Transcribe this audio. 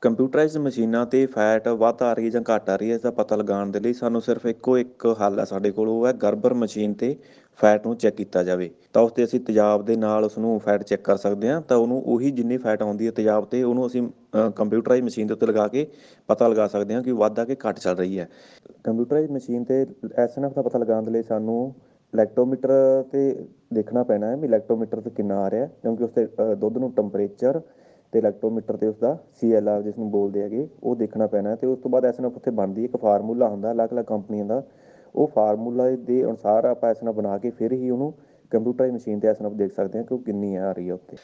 Computerised ਮਸ਼ੀਨਾਂ 'ਤੇ fat ਵੱਧ ਆ ਰਹੀ ਹੈ ਜਾਂ ਘੱਟ ਆ ਰਹੀ ਹੈ, ਇਸ ਦਾ ਪਤਾ ਲਗਾਉਣ ਦੇ ਲਈ ਸਾਨੂੰ ਸਿਰਫ ਇੱਕੋ ਇੱਕ ਹੱਲ ਹੈ ਸਾਡੇ ਕੋਲ, ਉਹ ਹੈ ਗਰਬਰ ਮਸ਼ੀਨ 'ਤੇ ਫੈਟ ਨੂੰ ਚੈੱਕ ਕੀਤਾ ਜਾਵੇ। ਤਾਂ ਉਸ 'ਤੇ ਅਸੀਂ ਤੇਜ਼ਾਬ ਦੇ ਨਾਲ ਉਸਨੂੰ ਫੈਟ ਚੈੱਕ ਕਰ ਸਕਦੇ ਹਾਂ। ਤਾਂ ਉਹਨੂੰ ਉਹੀ ਜਿੰਨੀ ਫੈਟ ਆਉਂਦੀ ਹੈ ਤੇਜ਼ਾਬ 'ਤੇ, ਉਹਨੂੰ ਅਸੀਂ ਕੰਪਿਊਟਰਾਈਜ਼ ਮਸ਼ੀਨ ਦੇ ਉੱਤੇ ਲਗਾ ਕੇ ਪਤਾ ਲਗਾ ਸਕਦੇ ਹਾਂ ਕਿ ਵੱਧ ਆ ਕਿ ਘੱਟ ਚੱਲ ਰਹੀ ਹੈ। ਕੰਪਿਊਟਰਾਈਜ਼ ਮਸ਼ੀਨ 'ਤੇ ਐਸਐਨਐਫ ਦਾ ਪਤਾ ਲਗਾਉਣ ਦੇ ਲਈ ਸਾਨੂੰ ਇਲੈਕਟ੍ਰੋਮੀਟਰ 'ਤੇ ਦੇਖਣਾ ਪੈਣਾ ਹੈ ਵੀ ਇਲੈਕਟ੍ਰੋਮੀਟਰ 'ਤੇ ਕਿੰਨਾ ਆ ਰਿਹਾ, ਕਿਉਂਕਿ ਉਸ 'ਤੇ ਦੁੱਧ ਨੂੰ ਟੈਂਪਰੇਚਰ ਅਤੇ ਇਲੈਕਟ੍ਰੋਮੀਟਰ 'ਤੇ ਉਸਦਾ CLR ਜਿਸ ਨੂੰ ਬੋਲਦੇ ਹੈਗੇ ਉਹ ਦੇਖਣਾ ਪੈਣਾ। ਅਤੇ ਉਸ ਤੋਂ ਬਾਅਦ ਐਸਐਨਐਫ ਉੱਥੇ ਬਣਦੀ ਇੱਕ ਫਾਰਮੂਲਾ ਹੁੰਦਾ ਅਲੱਗ-ਅਲੱਗ ਕੰਪਨੀਆਂ ਦਾ, ਉਹ ਫਾਰਮੂਲਾ ਦੇ ਅਨੁਸਾਰ ਆਪਾਂ ਐਸਐਨਐਫ ਬਣਾ ਕੇ ਫਿਰ ਹੀ ਉਹਨੂੰ ਕੰਪਿਊਟਰਾਈਜ਼ ਮਸ਼ੀਨ 'ਤੇ ਐਸਐਨਐਫ ਦੇਖ ਸਕਦੇ ਹਾਂ ਕਿ ਉਹ ਕਿੰਨੀ ਆ ਰਹੀ ਹੈ ਉੱਥੇ।